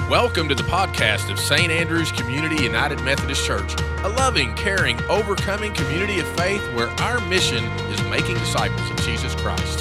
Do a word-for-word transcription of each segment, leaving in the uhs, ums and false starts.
Welcome to the podcast of Saint Andrew's Community United Methodist Church, a loving, caring, overcoming community of faith where our mission is making disciples of Jesus Christ.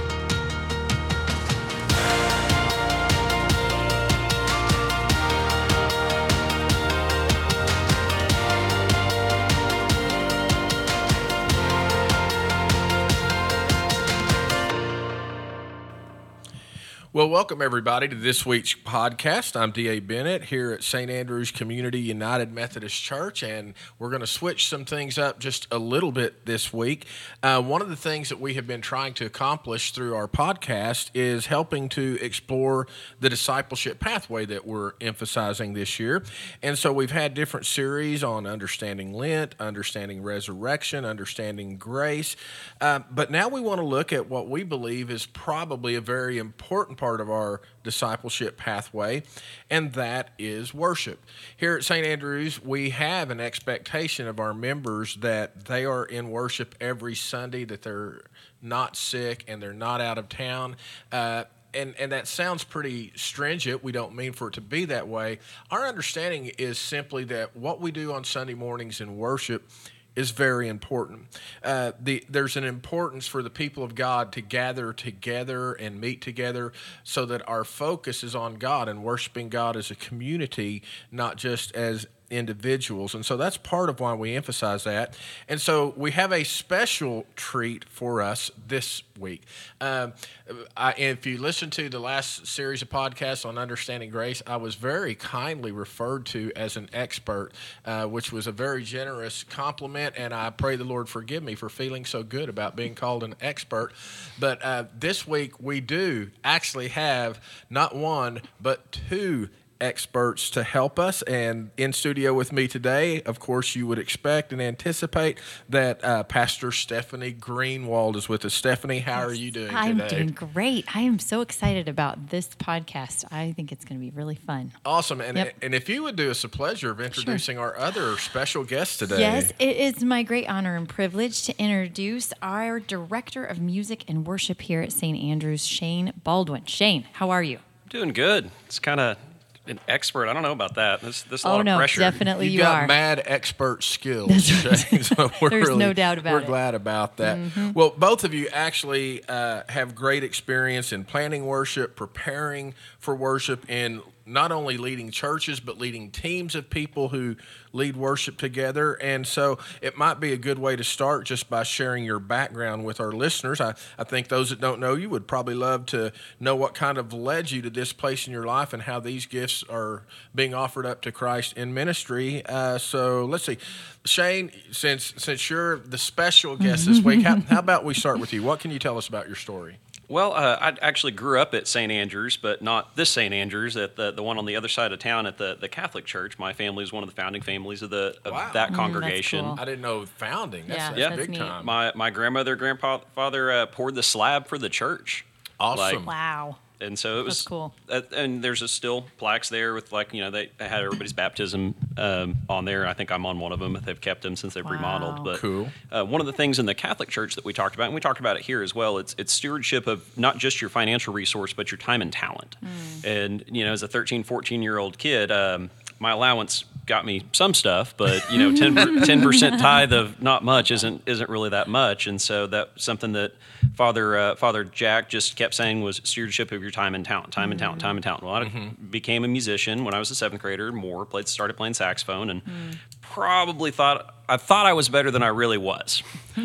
Well, welcome everybody to this week's podcast. I'm D A Bennett here at Saint Andrew's Community United Methodist Church, and we're going to switch some things up just a little bit this week. Uh, one of the things that we have been trying to accomplish through our podcast is helping to explore the discipleship pathway that we're emphasizing this year. And so we've had different series on understanding Lent, understanding resurrection, understanding grace. Uh, but now we want to look at what we believe is probably a very important part of our discipleship pathway, and that is worship. Here at Saint Andrew's, we have an expectation of our members that they are in worship every Sunday, that they're not sick and they're not out of town. Uh, And, and that sounds pretty stringent. We don't mean for it to be that way. Our understanding is simply that what we do on Sunday mornings in worship is very important. Uh, the, there's an importance for the people of God to gather together and meet together so that our focus is on God and worshiping God as a community, not just as individuals. And so that's part of why we emphasize that. And so we have a special treat for us this week. Um, I, if you listen to the last series of podcasts on Understanding Grace, I was very kindly referred to as an expert, uh, which was a very generous compliment, and I pray the Lord forgive me for feeling so good about being called an expert. But uh, this week we do actually have not one, but two experts to help us, and in studio with me today, of course, you would expect and anticipate that uh, Pastor Stephanie Greenwald is with us. Stephanie, how yes, are you doing I'm today? I'm doing great. I am so excited about this podcast. I think it's going to be really fun. Awesome. And Yep. and if you would do us a pleasure of introducing sure. our other special guest today. Yes, it is my great honor and privilege to introduce our Director of Music and Worship here at Saint Andrew's, Shane Baldwin. Shane, how are you? Doing good. It's kind of an expert. I don't know about that. This this a oh lot no, of pressure. definitely you you got are. mad expert skills. Shane, so we're There's really, no doubt about we're it. We're glad about that. Mm-hmm. Well, both of you actually uh, have great experience in planning worship, preparing for worship, and not only leading churches, but leading teams of people who lead worship together. And so it might be a good way to start just by sharing your background with our listeners. I, I think those that don't know you would probably love to know what kind of led you to this place in your life and how these gifts are being offered up to Christ in ministry. Uh, so let's see. Shane, since since you're the special guest this week, how, how about we start with you? What can you tell us about your story? Well, uh, I actually grew up at Saint Andrew's, but not this Saint Andrew's, at the the one on the other side of town at the, the Catholic Church. My family is one of the founding families of the of Wow. that Mm, congregation. that's cool. I didn't know founding. That's, Yeah, that's Yeah. that's big neat. time. My my grandmother, grandfather uh, poured the slab for the church. Awesome. Like, Wow. And so it was That's cool. Uh, and there's a still plaques there with, like, you know, they, they had everybody's baptism um, on there. I think I'm on one of them. They've kept them since they've Wow. remodeled. But Cool. Uh, one of the things in the Catholic Church that we talked about, and we talked about it here as well, it's it's stewardship of not just your financial resource, but your time and talent. Mm. And, you know, as a thirteen, fourteen-year-old kid, um, my allowance got me some stuff, but, you know, ten percent tithe of not much isn't isn't really that much. And so that's something that Father uh, Father Jack just kept saying was stewardship of your time and talent, time and talent, time and talent. Well, I Mm-hmm. became a musician when I was a seventh grader, more, played, started playing saxophone, and probably thought I thought I was better than I really was.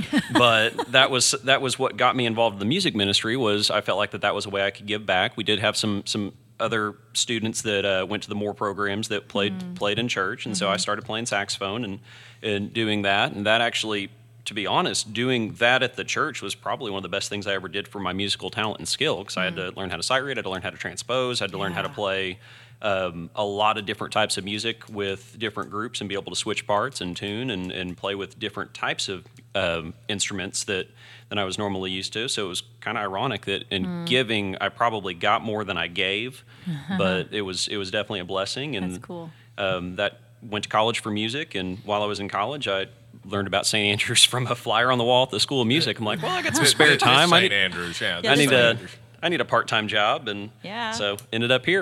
But that was that was what got me involved in the music ministry. Was I felt like that that was a way I could give back. We did have some some other students that uh, went to the Moore programs that played mm. played in church, and mm-hmm. so I started playing saxophone and and doing that, and that actually, to be honest, doing that at the church was probably one of the best things I ever did for my musical talent and skill, because mm. I had to learn how to sight read, I had to learn how to transpose, I had to yeah. learn how to play um, a lot of different types of music with different groups and be able to switch parts and tune and, and play with different types of um, instruments that than I was normally used to. So it was kind of ironic that in mm. giving, I probably got more than I gave, but it was it was definitely a blessing. And that's cool. Um, that went to college for music, and while I was in college, I learned about Saint Andrew's from a flyer on the wall at the School of Music. I'm like, well, I got some spare time. I Saint need, Andrews, yeah. I need Saint a Andrews. I need a part time job, and yeah. so ended up here.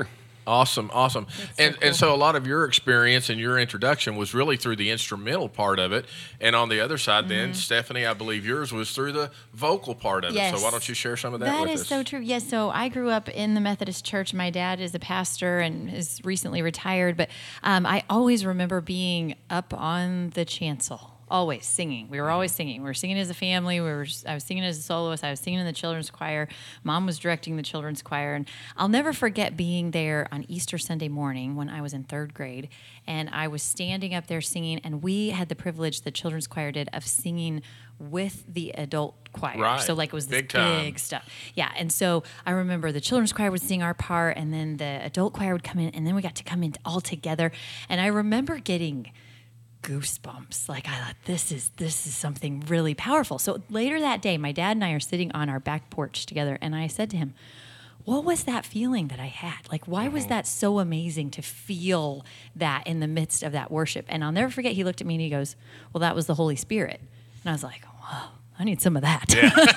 Awesome, awesome. so And cool. and so a lot of your experience and your introduction was really through the instrumental part of it. And on the other side then, Stephanie, I believe yours was through the vocal part of it. Yes. So why don't you share some of that, That with is us? so true. Yes. So I grew up in the Methodist Church. My dad is a pastor and is recently retired. But um, I always remember being up on the chancel, always singing. We were always singing. We were singing as a family. We were. I was singing as a soloist. I was singing in the children's choir. Mom was directing the children's choir. And I'll never forget being there on Easter Sunday morning when I was in third grade. And I was standing up there singing. And we had the privilege, the children's choir did, of singing with the adult choir. Right. So like it was this Big time. big stuff. Yeah. And so I remember the children's choir would sing our part, and then the adult choir would come in, and then we got to come in all together. And I remember getting goosebumps. Like I thought, this is this is something really powerful. So later that day, my dad and I are sitting on our back porch together, and I said to him, what was that feeling that I had? Like, why was that so amazing to feel that in the midst of that worship? And I'll never forget, he looked at me and he goes, well, that was the Holy Spirit. And I was like, wow, I need some of that.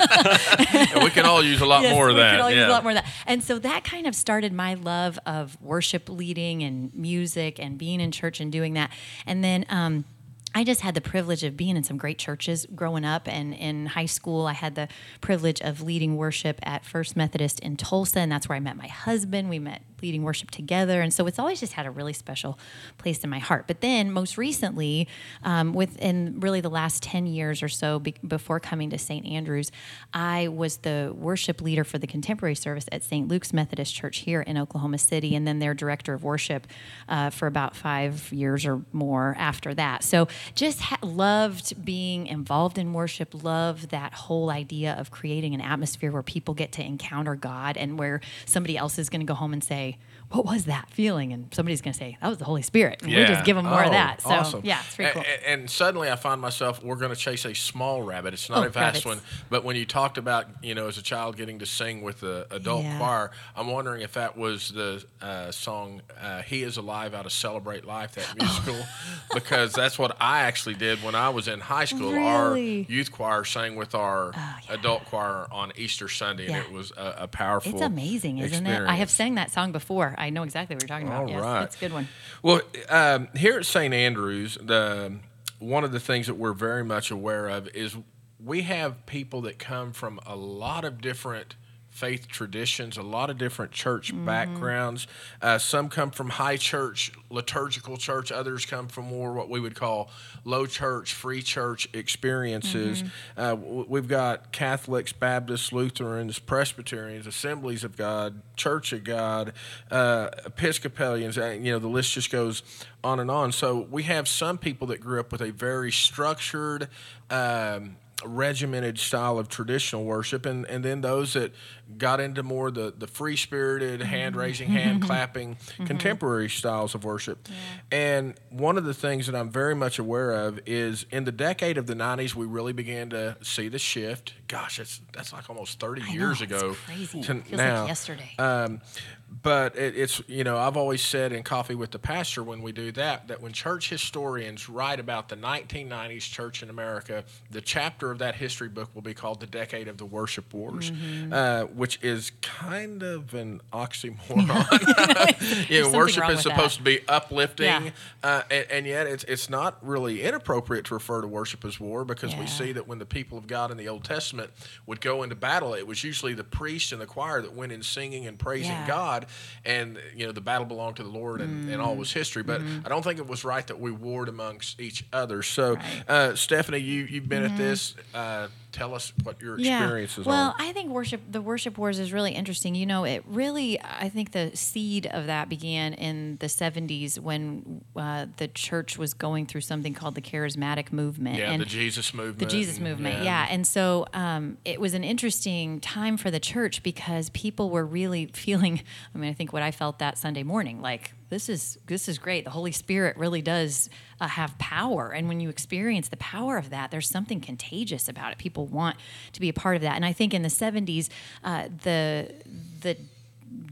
And we can all use a lot Yes, more of we that. could all use yeah. a lot more of that. And so that kind of started my love of worship leading and music and being in church and doing that. And then um, I just had the privilege of being in some great churches growing up. And in high school, I had the privilege of leading worship at First Methodist in Tulsa, and that's where I met my husband. We met leading worship together. And so it's always just had a really special place in my heart. But then most recently, um, within really the last ten years or so be- before coming to Saint Andrews, I was the worship leader for the contemporary service at Saint Luke's Methodist Church here in Oklahoma City, and then their director of worship uh, for about five years or more after that. So just ha- loved being involved in worship, loved that whole idea of creating an atmosphere where people get to encounter God and where somebody else is going to go home and say, what was that feeling? And somebody's going to say, that was the Holy Spirit. And we Yeah. just give them more Oh, of that. So, awesome. yeah, it's pretty A- cool. a- And, suddenly I find myself, we're going to chase a small rabbit. It's not Oh, a vast rabbits. one. But when you talked about, you know, as a child getting to sing with the adult Yeah. choir, I'm wondering if that was the uh, song uh, He Is Alive out of Celebrate Life, that musical, because that's what I actually did when I was in high school. Our Really? youth choir sang with our yeah. adult choir on Easter Sunday, and Yeah. it was a, a powerful It's amazing, isn't it? I have experience. sang that song before. I know exactly what you're talking about. All yes, right. it's a good one. Well, um, here at Saint Andrews, the one of the things that we're very much aware of is we have people that come from a lot of different faith traditions, a lot of different church Mm-hmm. backgrounds. Uh, some come from high church, liturgical church. Others come from more what we would call low church, free church experiences. Mm-hmm. Uh, w- we've got Catholics, Baptists, Lutherans, Presbyterians, Assemblies of God, Church of God, uh, Episcopalians. uh, You know, the list just goes on and on. So we have some people that grew up with a very structured, um, regimented style of traditional worship, and, and then those that got into more the, the free-spirited, hand-raising, hand-clapping, contemporary styles of worship. And one of the things that I'm very much aware of is in the decade of the nineties, we really began to see the shift. Gosh, that's, that's like almost thirty I know, years it's ago. crazy. to Feels like now. yesterday. Um, but it, it's, you know, I've always said in Coffee with the Pastor when we do that, that when church historians write about the nineteen nineties church in America, the chapter of that history book will be called The Decade of the Worship Wars, Mm-hmm. uh, which is kind of an oxymoron. you know, something worship wrong is with supposed that. to be uplifting, Yeah. uh, and, and yet it's, it's not really inappropriate to refer to worship as war, because we Yeah. see that when the people of God in the Old Testament would go into battle, it was usually the priest and the choir that went in singing and praising Yeah. God, and you know the battle belonged to the Lord, and, and all was history. But I don't think it was right that we warred amongst each other. So, Mm-hmm. Right. uh, Stephanie, you you've been at this. Uh, tell us what your experiences Well, are. I think worship, the worship wars is really interesting. You know, it really, I think the seed of that began in the seventies when uh, the church was going through something called the charismatic movement. Yeah, and the Jesus movement. The Jesus and- movement, yeah. And so um, it was an interesting time for the church because people were really feeling, I mean, I think what I felt that Sunday morning, like, this is this is great. The Holy Spirit really does uh, have power. And when you experience the power of that, there's something contagious about it. People want to be a part of that. And I think in the seventies, uh, the the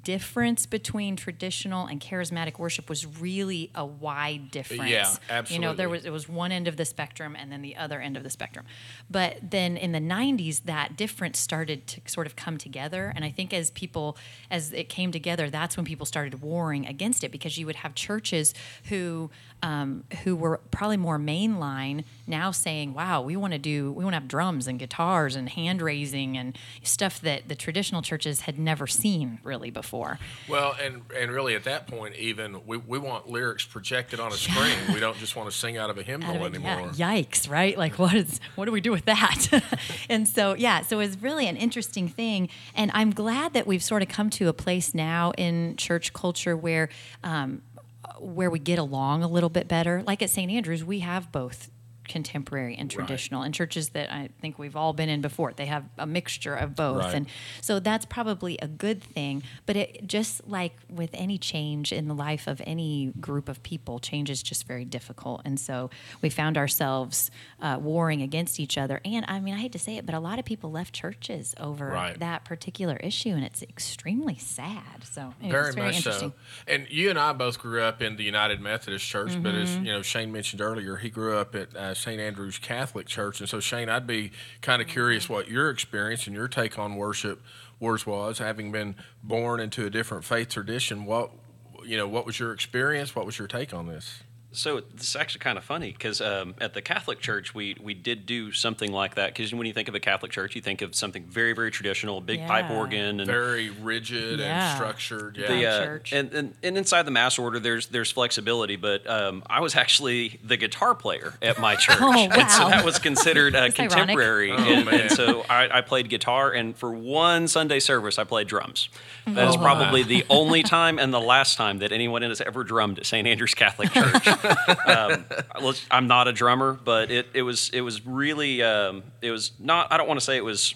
difference between traditional and charismatic worship was really a wide difference. Yeah, absolutely. You know, there was it was one end of the spectrum and then the other end of the spectrum. But then in the nineties, that difference started to sort of come together. And I think as people, as it came together, that's when people started warring against it, because you would have churches who um, who were probably more mainline now saying, wow, we want to do, we want to have drums and guitars and hand raising and stuff that the traditional churches had never seen really before. Well, and and really at that point, even we, we want lyrics projected on a screen. We don't just want to sing out of a hymnal Out of it, anymore. yeah, yikes, right? Like, what is what do we do with that? And so, yeah, so it's really an interesting thing. And I'm glad that we've sort of come to a place now in church culture where um, where we get along a little bit better. Like at Saint Andrews, we have both contemporary and traditional, Right. and churches that I think we've all been in before, they have a mixture of both. Right. And so that's probably a good thing. But it, just like with any change in the life of any group of people, change is just very difficult. And so we found ourselves uh, warring against each other. And I mean, I hate to say it, but a lot of people left churches over Right. that particular issue, and it's extremely sad. So anyway, Very it's very much interesting. so. And you and I both grew up in the United Methodist Church, but as Mm-hmm. you know, Shane mentioned earlier, he grew up at uh, Saint Andrew's Catholic Church. And so, Shane, I'd be kind of curious what your experience and your take on worship wars was, having been born into a different faith tradition. What you know, what was your experience? What was your take on this? So this is actually kind of funny because um, at the Catholic Church, we we did do something like that. Because when you think of a Catholic church, you think of something very, very traditional, big pipe Yeah. organ, and Very rigid Yeah. and structured. Yeah. the, uh, church. and, and and inside the mass order, there's there's flexibility. But um, I was actually the guitar player at my church, Oh, and so wow. that was considered uh, That's ironic. contemporary. Oh, and, man. and so I, I played guitar, and for one Sunday service, I played drums. That is Oh, probably the only time and the last time that anyone has ever drummed at Saint Andrew's Catholic Church. um, let's- I'm not a drummer, but it, it was it was really um, it was not. I don't want to say it was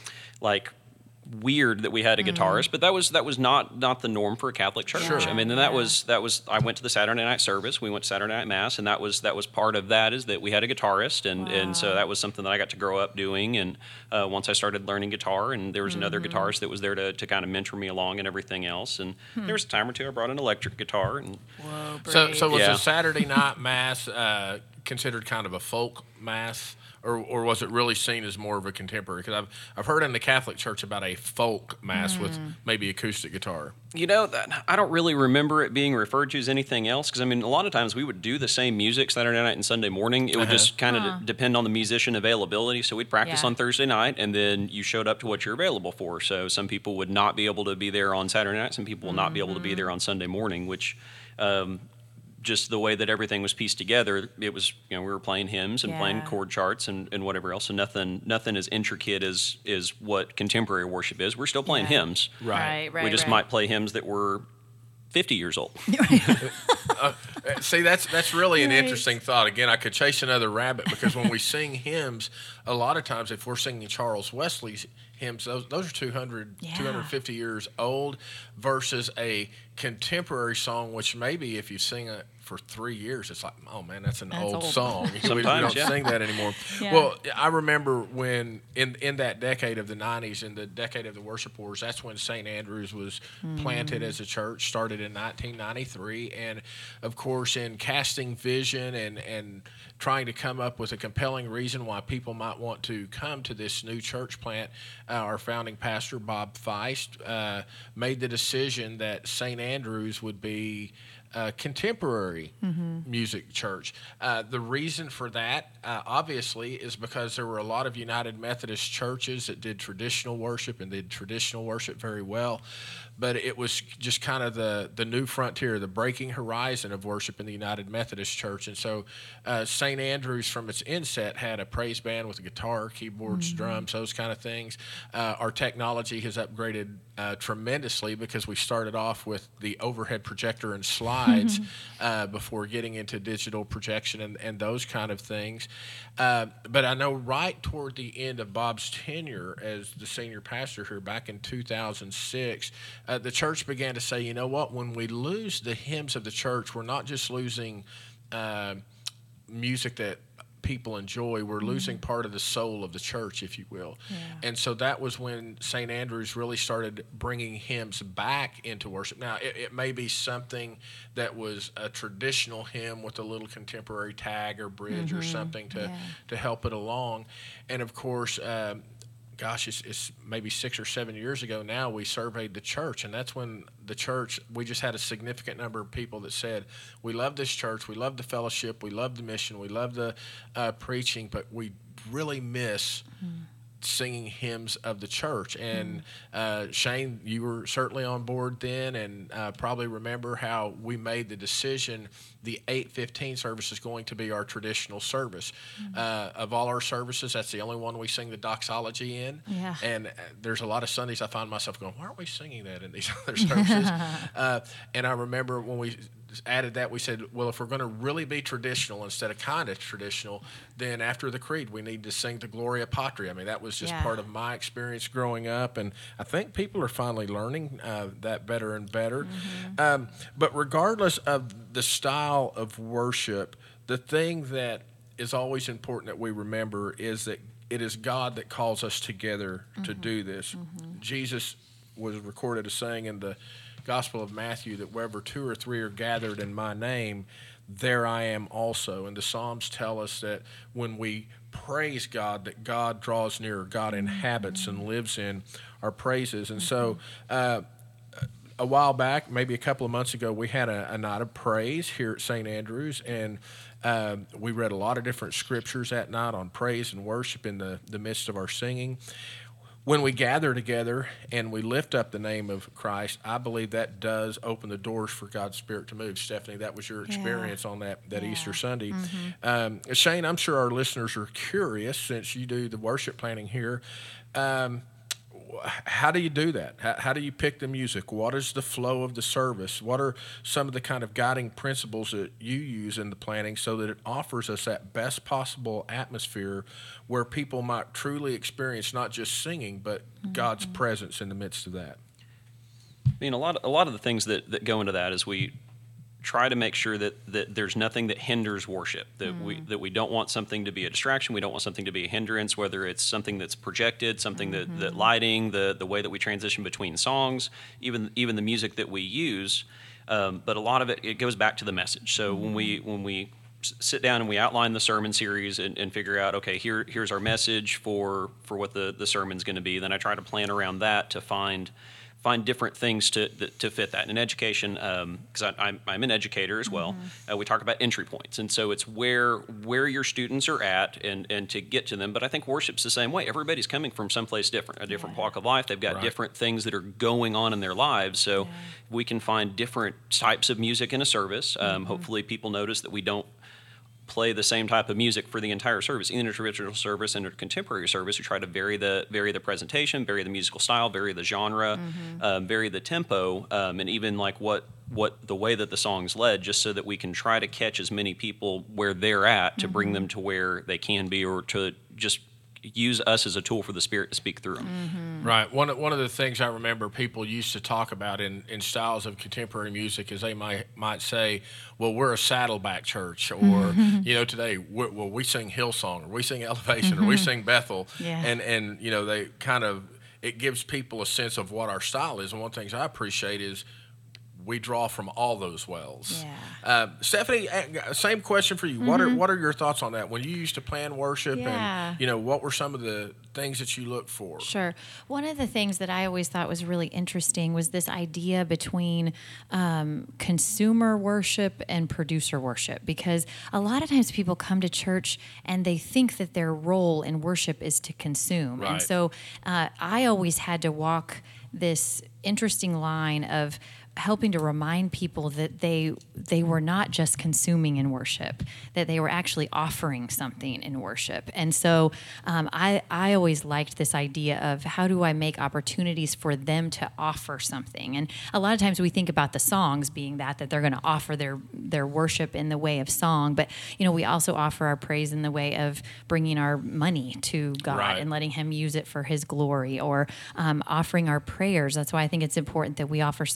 like weird that we had a guitarist, but that was that was not not the norm for a Catholic church. Sure. I mean, and that Yeah. was that was I went to the Saturday night service. We went to Saturday night mass, and that was that was part of that is that we had a guitarist, and and so Wow. that was something that I got to grow up doing. And uh, once I started learning guitar, and there was another guitarist that was there to, to kind of mentor me along and everything else. And there was a time or two I brought an electric guitar, and Whoa, So, so was Yeah. the Saturday night mass uh, considered kind of a folk mass, or or was it really seen as more of a contemporary? Because I've I've heard in the Catholic Church about a folk mass with maybe acoustic guitar. you know, that, I don't really remember it being referred to as anything else because, I mean, a lot of times we would do the same music Saturday night and Sunday morning. It would Uh-huh. just kind of Huh. d- depend on the musician availability. So we'd practice Yeah. on Thursday night, and then you showed up to what you're available for. So some people would not be able to be there on Saturday night. Some people will not be able to be there on Sunday morning, which um, just the way that everything was pieced together, it was, you know, we were playing hymns and playing Yeah. chord charts and, and whatever else. So nothing nothing as intricate as, is what contemporary worship is. We're still playing Yeah. hymns. Right, right. we just right. might play hymns that were fifty years old. Uh, See, that's that's really an Right. interesting thought. Again, I could chase another rabbit because when we sing hymns, a lot of times if we're singing Charles Wesley's hymns, those, those are two hundred, Yeah. two hundred fifty years old versus a contemporary song, which maybe if you sing it for three years, it's like, oh man, that's an That's old, old. song. We- we, Sometimes, don't yeah. sing that anymore. Yeah. Well, I remember when in in that decade of the nineties, in the decade of the worship wars, that's when Saint Andrews was planted as a church, started in nineteen ninety-three. And of course, in casting vision and, and trying to come up with a compelling reason why people might want to come to this new church plant, uh, our founding pastor, Bob Feist, uh, made the decision that Saint Andrews would be a contemporary music church. Uh, the reason for that, uh, obviously, is because there were a lot of United Methodist churches that did traditional worship and did traditional worship very well. But it was just kind of the, the new frontier, the breaking horizon of worship in the United Methodist Church. And so uh, Saint Andrews, from its inset, had a praise band with a guitar, keyboards, drums, those kind of things. Uh, our technology has upgraded uh, tremendously because we started off with the overhead projector and slides uh, before getting into digital projection and, and those kind of things. Uh, but I know right toward the end of Bob's tenure as the senior pastor here back in two thousand six, uh, the church began to say, you know what, when we lose the hymns of the church, we're not just losing uh, music that people enjoy, we're losing part of the soul of the church, if you will. Yeah. And so that was when Saint Andrews really started bringing hymns back into worship. Now, it, it may be something that was a traditional hymn with a little contemporary tag or bridge Mm-hmm. or something to, Yeah. to help it along. And of course, um, gosh, it's, it's maybe six or seven years ago now, we surveyed the church, and that's when the church, we just had a significant number of people that said, we love this church, we love the fellowship, we love the mission, we love the uh, preaching, but we really miss mm. singing hymns of the church. And uh, Shane, you were certainly on board then, and uh, probably remember how we made the decision the eight fifteen service is going to be our traditional service. Mm-hmm. Uh, of all our services, that's the only one we sing the doxology in. Yeah. And there's a lot of Sundays I find myself going, why aren't we singing that in these other services? uh, and I remember when we added that, we said, well, if we're going to really be traditional instead of kind of traditional, then after the creed, we need to sing the Gloria Patri. I mean, that was just yeah. part of my experience growing up, and I think people are finally learning uh, that better and better. Mm-hmm. Um, but regardless of the style of worship, the thing that is always important that we remember is that it is God that calls us together mm-hmm. to do this. Mm-hmm. Jesus was recorded as saying in the Gospel of Matthew that wherever two or three are gathered in my name, there I am also. And the Psalms tell us that when we praise God, that God draws near, God inhabits mm-hmm. and lives in our praises. And mm-hmm. so uh, a while back, maybe a couple of months ago, we had a, a night of praise here at Saint Andrews, and uh, we read a lot of different scriptures that night on praise and worship in the, the midst of our singing. When we gather together and we lift up the name of Christ, I believe that does open the doors for God's Spirit to move. Stephanie, that was your experience yeah. on that, that yeah. Easter Sunday. Mm-hmm. Um, Shane, I'm sure our listeners are curious, since you do the worship planning here. Um, how do you do that? How, how do you pick the music? What is the flow of the service? What are some of the kind of guiding principles that you use in the planning so that it offers us that best possible atmosphere where people might truly experience not just singing, but mm-hmm. God's presence in the midst of that? I mean, a lot, a lot of the things that, that go into that is we try to make sure that, that there's nothing that hinders worship, that mm. we that we don't want something to be a distraction, we don't want something to be a hindrance, whether it's something that's projected, something mm-hmm. that, that lighting, the the way that we transition between songs, even even the music that we use. Um, but a lot of it, it goes back to the message. So mm-hmm. when we when we sit down and we outline the sermon series and, and figure out, okay, here here's our message for, for what the, the sermon's going to be, then I try to plan around that to find find different things to to fit that. In education, because um, I'm, I'm an educator as well, mm-hmm. uh, we talk about entry points. And so it's where where your students are at and, and to get to them. But I think worship's the same way. Everybody's coming from someplace different, a different yeah. walk of life. They've got right. different things that are going on in their lives. So yeah. we can find different types of music in a service. Um, mm-hmm. Hopefully people notice that we don't play the same type of music for the entire service. In a traditional service and a contemporary service, we try to vary the vary the presentation, vary the musical style, vary the genre, mm-hmm. um, vary the tempo, um, and even like what what the way that the song's led, just so that we can try to catch as many people where they're at to mm-hmm. bring them to where they can be, or to just use us as a tool for the Spirit to speak through them. Mm-hmm. Right. One of, one of the things I remember people used to talk about in, in styles of contemporary music is they might might say, well, we're a Saddleback church, or, mm-hmm. you know, today, we, well, we sing Hillsong, or we sing Elevation, mm-hmm. or we sing Bethel. Yeah. And, and, you know, they kind of, it gives people a sense of what our style is. And one of the things I appreciate is we draw from all those wells. Yeah. Uh, Stephanie, same question for you. Mm-hmm. What are what are your thoughts on that? When you used to plan worship, yeah. and you know, what were some of the things that you look for? Sure. One of the things that I always thought was really interesting was this idea between um, consumer worship and producer worship, because a lot of times people come to church and they think that their role in worship is to consume, right. and so uh, I always had to walk this interesting line of helping to remind people that they they were not just consuming in worship, that they were actually offering something in worship. And so um, I, I always liked this idea of how do I make opportunities for them to offer something. And a lot of times we think about the songs being that, that they're going to offer their, their worship in the way of song. But, you know, we also offer our praise in the way of bringing our money to God right. and letting him use it for his glory, or um, offering our prayers. That's why I think it's important that we offer some time for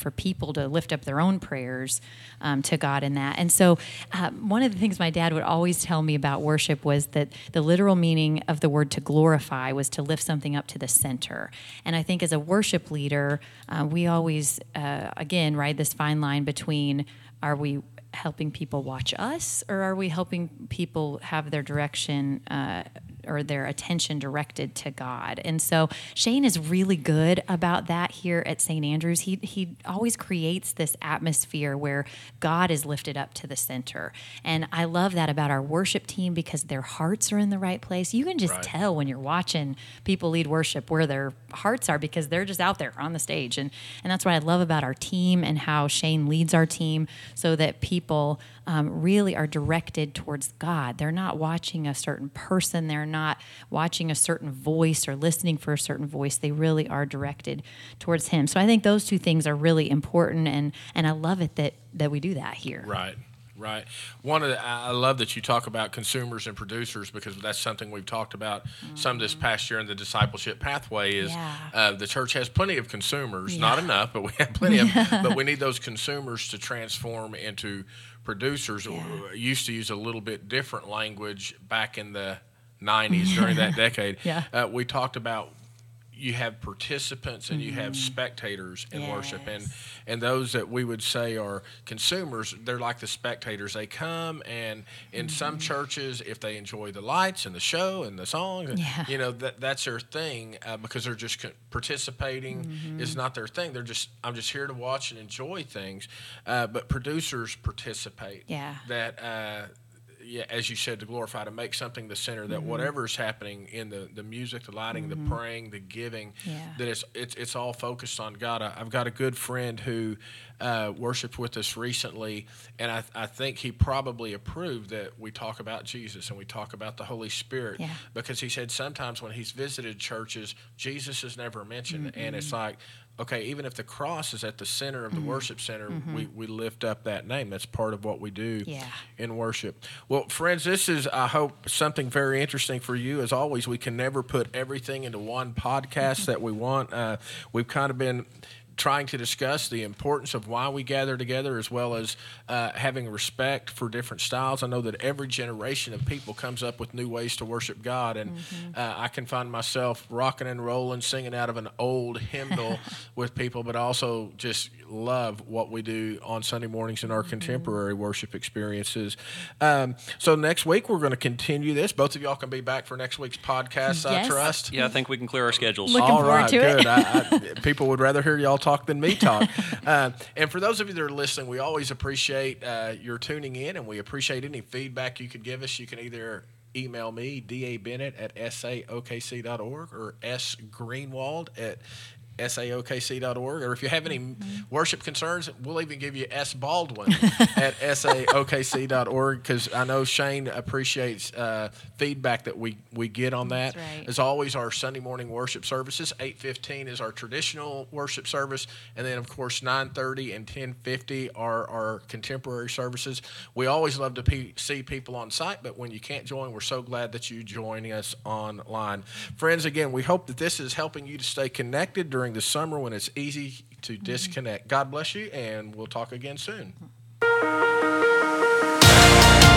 for people to lift up their own prayers um, to God in that. And so uh, one of the things my dad would always tell me about worship was that the literal meaning of the word to glorify was to lift something up to the center. And I think as a worship leader, uh, we always, uh, again, ride this fine line between, are we helping people watch us, or are we helping people have their direction uh, or their attention directed to God? And so Shane is really good about that here at Saint Andrews. He he always creates this atmosphere where God is lifted up to the center. And I love that about our worship team because their hearts are in the right place. You can just Right. tell when you're watching people lead worship where their hearts are because they're just out there on the stage. And, and that's what I love about our team and how Shane leads our team so that people um, really are directed towards God. They're not watching a certain person. They're not watching a certain voice or listening for a certain voice. They really are directed towards Him. So I think those two things are really important, and, and I love it that, that we do that here. Right. Right. One of the, I love that you talk about consumers and producers because that's something we've talked about mm-hmm. some this past year in the discipleship pathway is Yeah. uh, the church has plenty of consumers, Yeah. not enough, but we have plenty of, but we need those consumers to transform into producers. Yeah. We used to use a little bit different language back in the nineties during that decade. Yeah. Uh, we talked about you have participants and you have spectators in Yes. worship, and and those that we would say are consumers, they're like the spectators. They come, and in mm-hmm. some churches, if they enjoy the lights and the show and the songs, Yeah. you know that that's their thing uh, because they're just co- participating mm-hmm. is not their thing. They're just I'm just here to watch and enjoy things, uh, but producers participate. Yeah. That. Uh, Yeah, as you said, to glorify, to make something the center, that mm-hmm. whatever's happening in the, the music, the lighting, mm-hmm. the praying, the giving, Yeah. that it's, it's it's all focused on God. I, I've got a good friend who uh, worshiped with us recently, and I, I think he probably approved that we talk about Jesus and we talk about the Holy Spirit, Yeah. because he said sometimes when he's visited churches, Jesus is never mentioned, mm-hmm. and it's like, okay, even if the cross is at the center of the mm-hmm. worship center, mm-hmm. we, we lift up that name. That's part of what we do Yeah. in worship. Well, friends, this is, I hope, something very interesting for you. As always, we can never put everything into one podcast that we want. Uh, we've kind of been trying to discuss the importance of why we gather together, as well as uh, having respect for different styles. I know that every generation of people comes up with new ways to worship God, and mm-hmm. uh, I can find myself rocking and rolling, singing out of an old hymnal with people, but I also just love what we do on Sunday mornings in our mm-hmm. contemporary worship experiences. Um, so next week, we're going to continue this. Both of y'all can be back for next week's podcast, I Yes. trust. Yeah, I think we can clear our schedules. Looking All forward right, to it. good. I, I, people would rather hear y'all talk than me talk. uh, and for those of you that are listening, we always appreciate uh, your tuning in, and we appreciate any feedback you could give us. You can either email me, D A Bennett at S A O K C dot org, or S Greenwald at S A O K C dot org, or if you have any mm-hmm. worship concerns, we'll even give you S Baldwin at S A O K C dot org, because I know Shane appreciates uh, feedback that we, we get on that. That's right. As always, our Sunday morning worship services, eight fifteen is our traditional worship service, and then, of course, nine thirty and ten fifty are our contemporary services. We always love to pe- see people on site, but when you can't join, we're so glad that you join us online. Friends, again, we hope that this is helping you to stay connected during the summer when it's easy to disconnect. God bless you, and we'll talk again soon.